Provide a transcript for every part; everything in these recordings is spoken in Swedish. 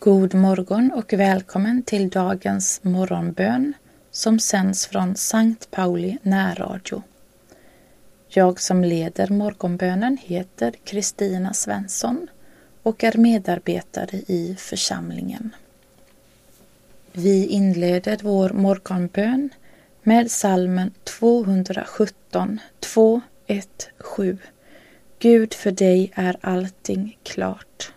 God morgon och välkommen till dagens morgonbön som sänds från Sankt Pauli närradio. Jag som leder morgonbönen heter Kristina Svensson och är medarbetare i församlingen. Vi inleder vår morgonbön med psalmen 217, 217. Gud, för dig är allting klart.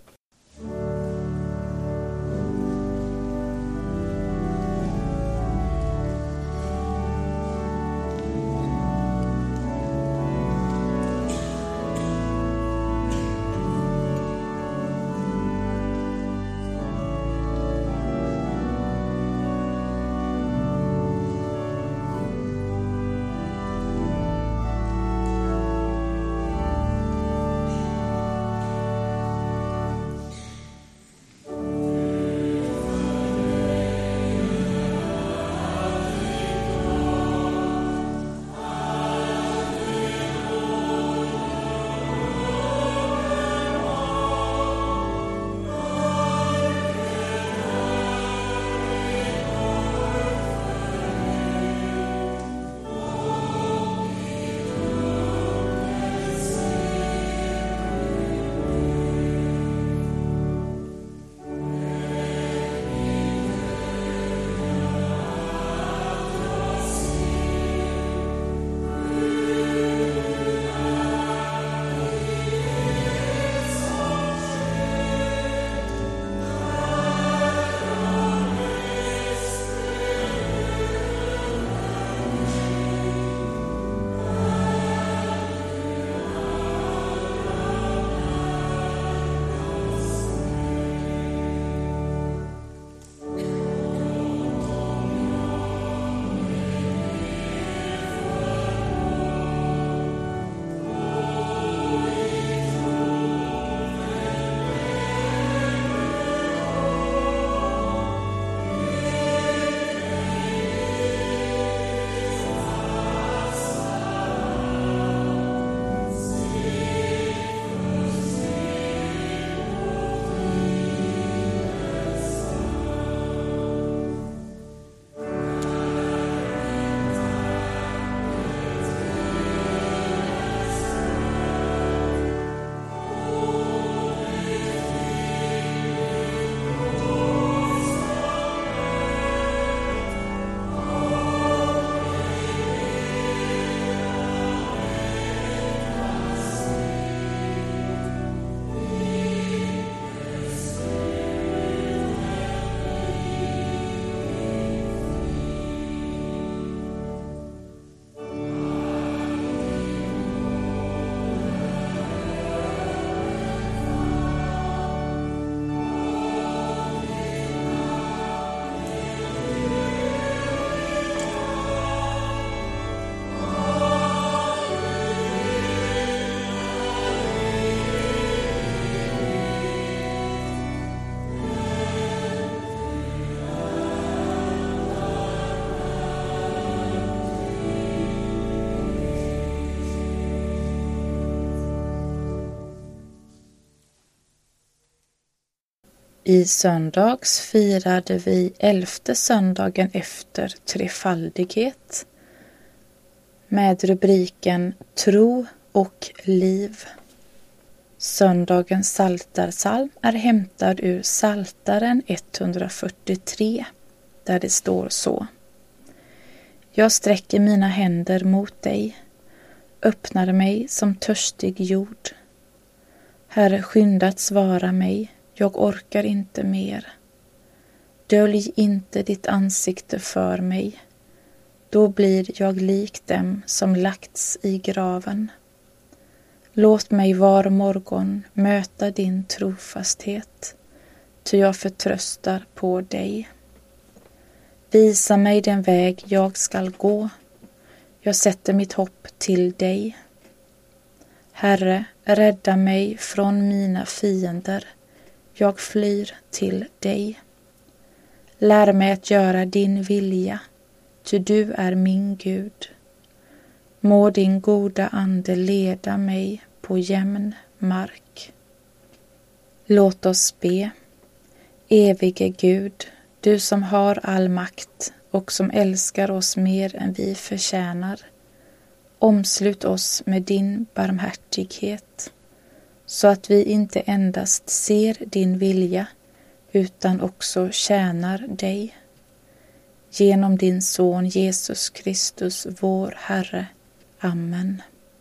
I söndags firade vi 11:e söndagen efter trefaldighet med rubriken Tro och liv. Söndagens psaltarpsalm är hämtad ur Psaltaren 143 där det står så: Jag sträcker mina händer mot dig, öppnar mig som törstig jord. Herre, skynda att svara mig, jag orkar inte mer. Dölj inte ditt ansikte för mig, då blir jag lik dem som lagts i graven. Låt mig var morgon möta din trofasthet, ty jag förtröstar på dig. Visa mig den väg jag skall gå, jag sätter mitt hopp till dig. Herre, rädda mig från mina fiender, jag flyr till dig. Lär mig att göra din vilja, ty du är min Gud. Må din goda ande leda mig på jämn mark. Låt oss be. Evige Gud, du som har all makt och som älskar oss mer än vi förtjänar, omslut oss med din barmhärtighet, så att vi inte endast ser din vilja utan också tjänar dig. Genom din son Jesus Kristus, vår Herre. Amen.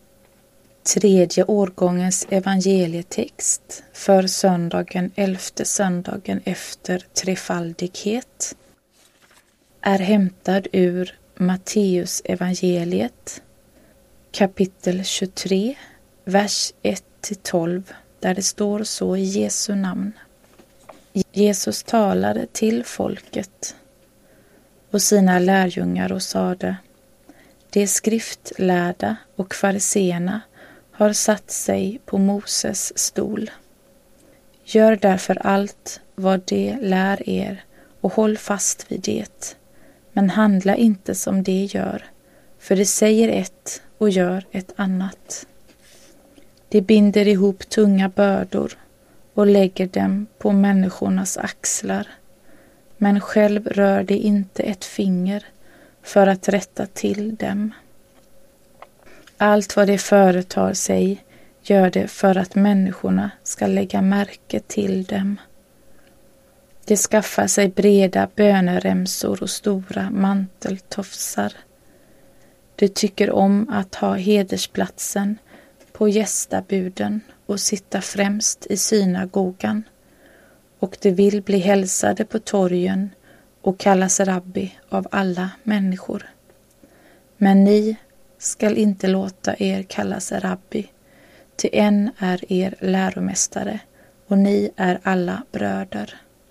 Tredje årgångens evangelietext för söndagen 11:e söndagen efter trefaldighet är hämtad ur Matteus evangeliet kapitel 23, vers 1-12, där det står så i Jesu namn. Jesus talade till folket och sina lärjungar och sade: de skriftlärda och fariseerna har satt sig på Moses stol. Gör därför allt vad de lär er och håll fast vid det, men handla inte som de gör, för de säger ett och gör ett annat. De binder ihop tunga bördor och lägger dem på människornas axlar, men själv rör de inte ett finger för att rätta till dem. Allt vad de företar sig gör det för att människorna ska lägga märke till dem. De skaffar sig breda böneremsor och stora manteltofsar. De tycker om att ha hedersplatsen på gästabuden och sitta främst i synagogan, och de vill bli hälsade på torgen och kallas rabbi av alla människor. Men ni skall inte låta er kallas rabbi, till en är er läromästare och ni är alla bröder.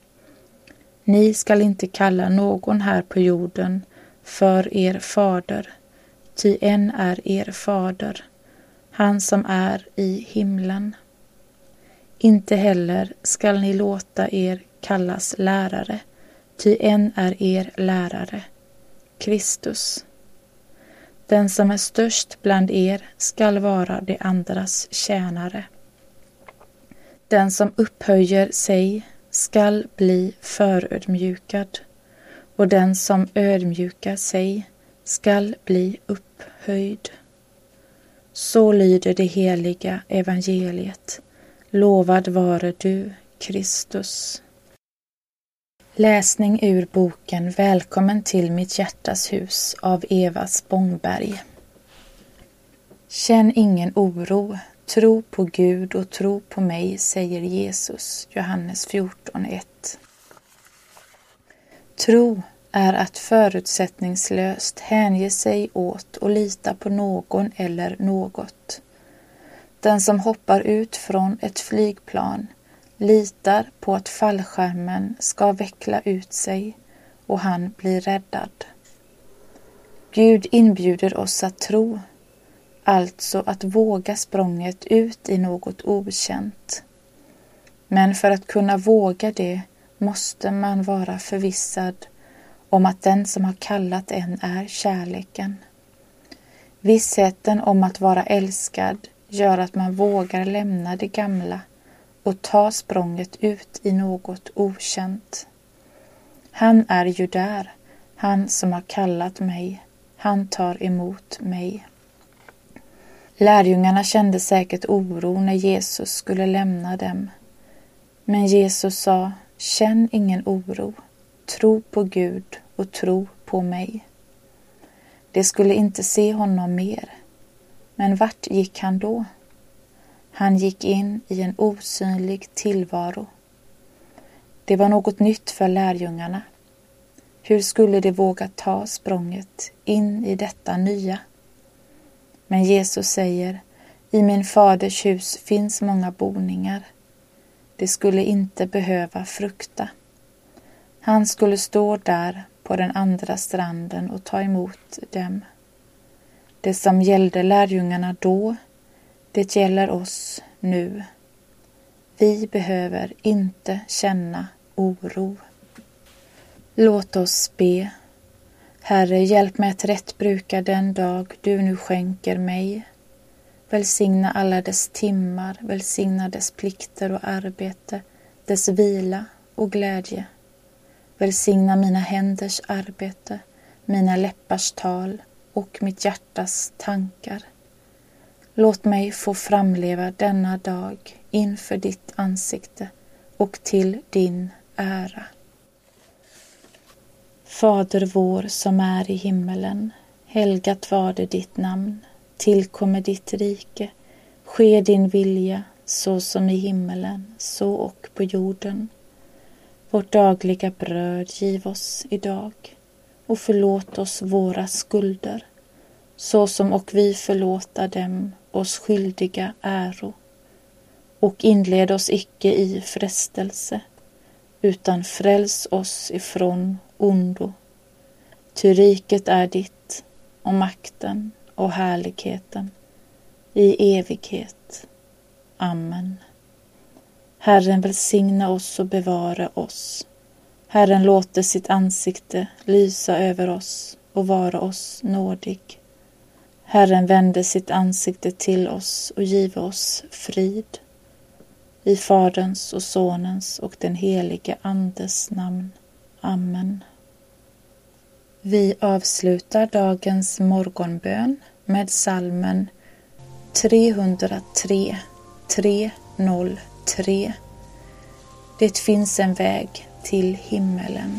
Ni skall inte kalla någon här på jorden för er fader, ty en är er fader, han som är i himlen. Inte heller skall ni låta er kallas lärare, ty en är er lärare, Kristus. Den som är störst bland er skall vara de andras tjänare. Den som upphöjer sig skall bli förödmjukad, och den som ödmjukar sig skall bli upphöjd. Så lyder det heliga evangeliet. Lovad vare du, Kristus. Läsning ur boken Välkommen till mitt hjärtas hus av Eva Spångberg. Känn ingen oro, tro på Gud och tro på mig, säger Jesus, Johannes 14:1. Tro är att förutsättningslöst hänge sig åt och lita på någon eller något. Den som hoppar ut från ett flygplan litar på att fallskärmen ska veckla ut sig och han blir räddad. Gud inbjuder oss att tro, alltså att våga språnget ut i något okänt. Men för att kunna våga det måste man vara förvissad om att den som har kallat en är kärleken. Vissheten om att vara älskad gör att man vågar lämna det gamla och ta språnget ut i något okänt. Han är ju där, han som har kallat mig, han tar emot mig. Lärjungarna kände säkert oro när Jesus skulle lämna dem. Men Jesus sa: känn ingen oro, tro på Gud och tro på mig. De skulle inte se honom mer. Men vart gick han då? Han gick in i en osynlig tillvaro. Det var något nytt för lärjungarna. Hur skulle de våga ta språnget in i detta nya? Men Jesus säger: i min faders hus finns många boningar. De skulle inte behöva frukta. Han skulle stå där på den andra stranden och ta emot dem. Det som gällde lärjungarna då, det gäller oss nu. Vi behöver inte känna oro. Låt oss be. Herre, hjälp mig att rätt bruka den dag du nu skänker mig. Välsigna alla dess timmar, välsigna dess plikter och arbete, dess vila och glädje. Välsigna mina händers arbete, mina läppars tal och mitt hjärtas tankar. Låt mig få framleva denna dag inför ditt ansikte och till din ära. Fader vår som är i himmelen, helgat varde ditt namn, tillkommer ditt rike, ske din vilja så som i himmelen, så och på jorden. Vårt dagliga bröd giv oss idag och förlåt oss våra skulder, så som och vi förlåta dem oss skyldiga äro. Och inled oss icke i frestelse, utan fräls oss ifrån ondo. Ty riket är ditt, och makten och härligheten i evighet. Amen. Herren välsigna oss och bevara oss. Herren låter sitt ansikte lysa över oss och vara oss nådig. Herren vände sitt ansikte till oss och give oss frid. I Faderns och Sonens och den helige Andes namn. Amen. Vi avslutar dagens morgonbön med psalmen 303, 303. Det finns en väg till himmelen.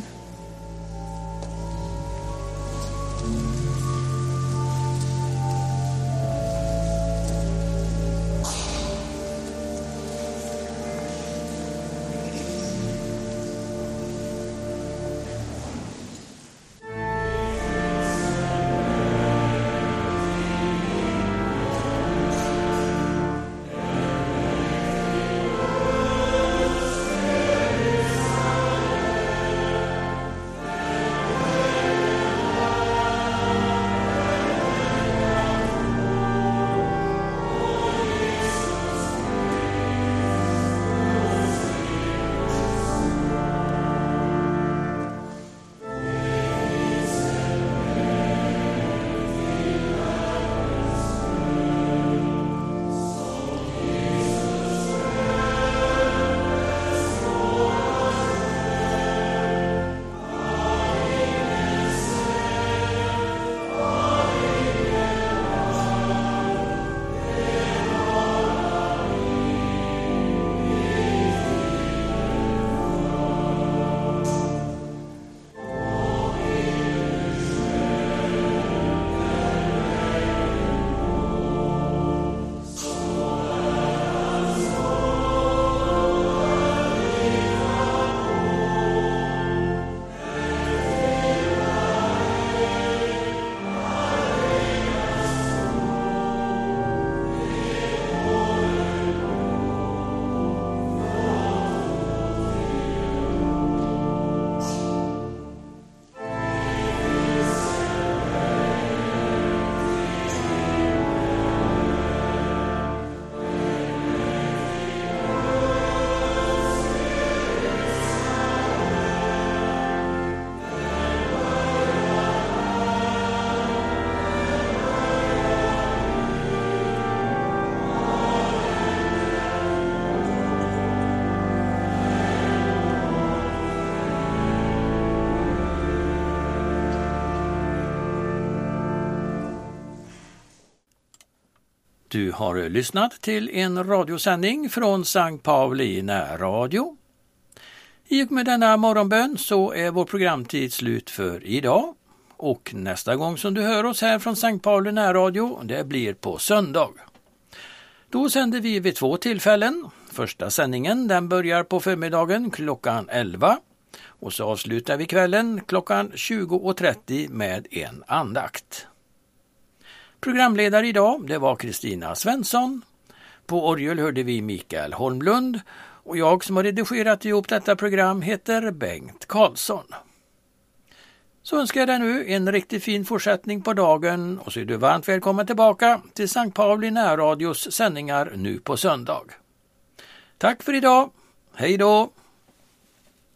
Du har lyssnat till en radiosändning från Sankt Pauli närradio. I och med denna morgonbön så är vår programtid slut för idag. Och nästa gång som du hör oss här från Sankt Pauli närradio, det blir på söndag. Då sänder vi vid 2 tillfällen. Första sändningen den börjar på förmiddagen klockan 11. Och så avslutar vi kvällen klockan 20:30 med en andakt. Programledare idag, det var Kristina Svensson. På orgel hörde vi Mikael Holmlund och jag som har redigerat ihop detta program heter Bengt Karlsson. Så önskar jag dig nu en riktigt fin fortsättning på dagen och så är du varmt välkommen tillbaka till Sankt Pauli närradios sändningar nu på söndag. Tack för idag, hej då!